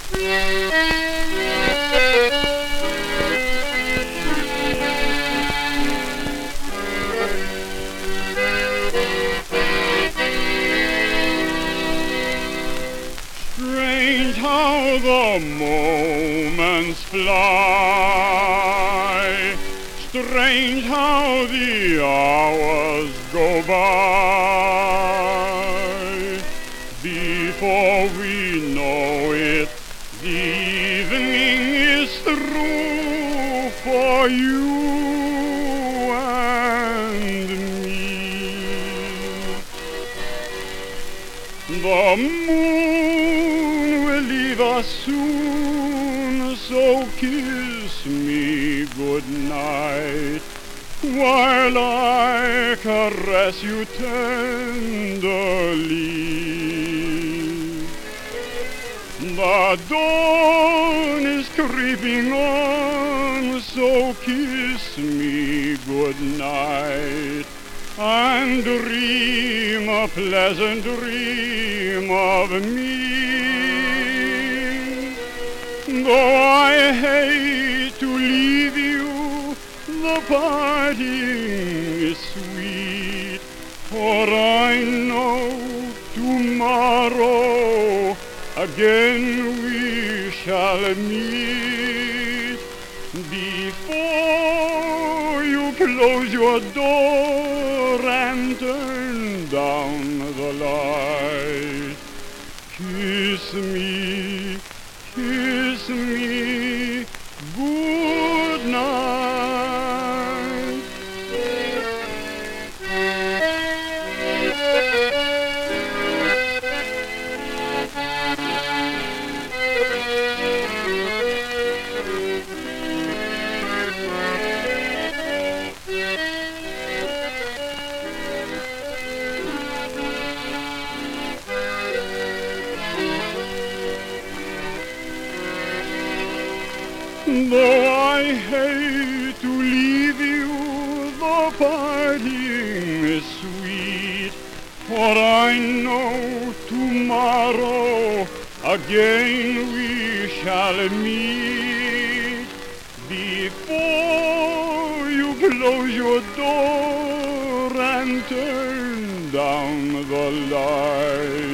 Strange how the moments fly, strange how the hours go by. Before we know it, the evening is through for you and me. The moon will leave us soon, so kiss me good night while I caress you tenderly. The dawn is creeping on, so kiss me good night and dream a pleasant dream of me. Though I hate to leave you, the parting is sweet, for I know tomorrow again we shall meet. Before you close your door and turn down the light, kiss me, good night. Though I hate to leave you, the parting is sweet, for I know tomorrow again we shall meet. Before you close your door and turn down the light,